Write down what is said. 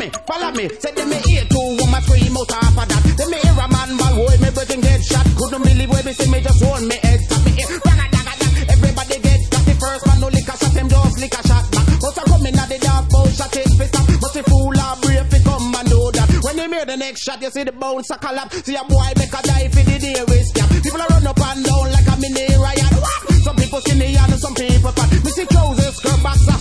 follow me. Said them me ear to woman scream out half of that. Then me hear a man ball hold me breath and get shot. Couldn't believe where me see me just hold me head. Stop me here, bang a dang a dang. Everybody get got the first man no lick a shot, them just lick a shot back. Must a come in at the dark bout shot it fi stop. Must a fool or brave fi come and do that. When they hear the next shot, you see the bounce a collapse. See a boy make a die fi the day we scam. People a run up and down like a mini riot. Some people skinny and some people fat. Me see trousers, skirt, boxer,